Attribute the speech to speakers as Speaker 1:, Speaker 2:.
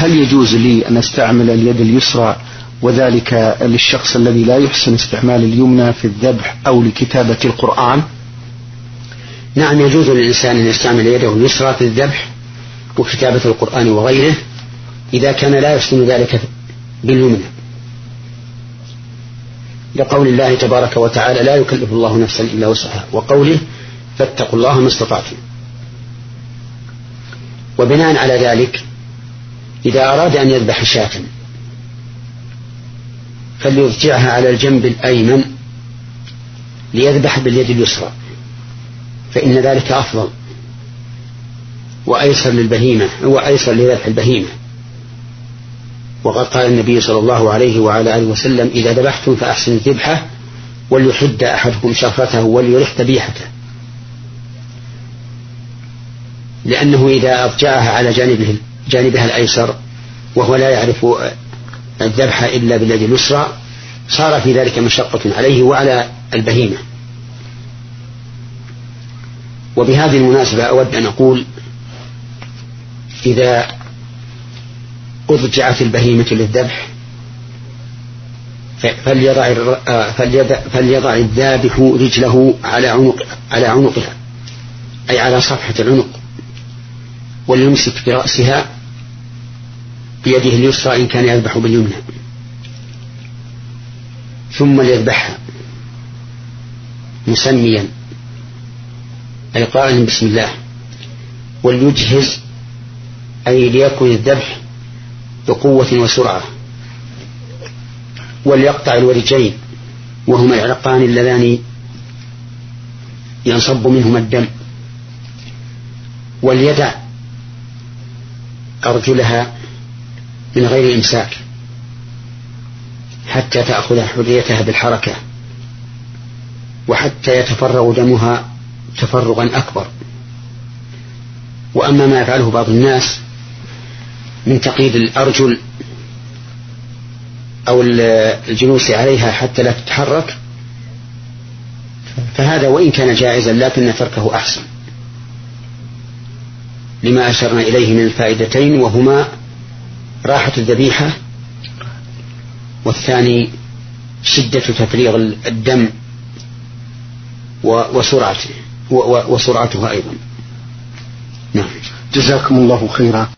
Speaker 1: هل يجوز لي أن أستعمل اليد اليسرى وذلك للشخص الذي لا يحسن استعمال اليمنى في الذبح أو لكتابة القرآن؟
Speaker 2: نعم، يجوز للإنسان أن يستعمل يده اليسرى في الذبح وكتابة القرآن وغيره إذا كان لا يحسن ذلك باليمنى، لقول الله تبارك وتعالى لا يكلف الله نفسا إلا وسعها، وقوله فاتقوا الله ما استطعتم. وبناء على ذلك إذا أراد أن يذبح شاة فليضجعها على الجنب الأيمن ليذبح باليد اليسرى، فإن ذلك أفضل وأيسر للبهيمة وأيسر لذبح البهيمة. وقد قال النبي صلى الله عليه وعلى آله وسلم إذا ذبحتم فأحسنوا الذبحة وليحد أحدكم شفرته وليرح ذبيحته، لأنه إذا أضجعها على جانبها الأيسر وهو لا يعرف الذبح إلا باليد اليسرى صار في ذلك مشقة عليه وعلى البهيمة. وبهذه المناسبة أود أن أقول إذا أضجعت البهيمة للذبح فليضع الذابح رجله على عنقها أي على صفحة العنق، وليمسك برأسها بيده اليسرى إن كان يذبح باليمنى، ثم ليذبحها مسميا أي قائلا بسم الله، وليجهز أي ليكن الذبح بقوة وسرعة، وليقطع الورجين وهما العرقان اللذان ينصب منهما الدم، وليدع أرجلها من غير إمساك حتى تأخذ حريتها بالحركة وحتى يتفرغ دمها تفرغا أكبر. وأما ما يفعله بعض الناس من تقييد الأرجل أو الجلوس عليها حتى لا تتحرك فهذا وإن كان جائزا لكن تركه أحسن، لما أشرنا إليه من الفائدتين، وهما راحة الذبيحة، والثاني شدة تفريغ الدم وسرعتها أيضا. نعم.
Speaker 1: جزاكم الله خيرا.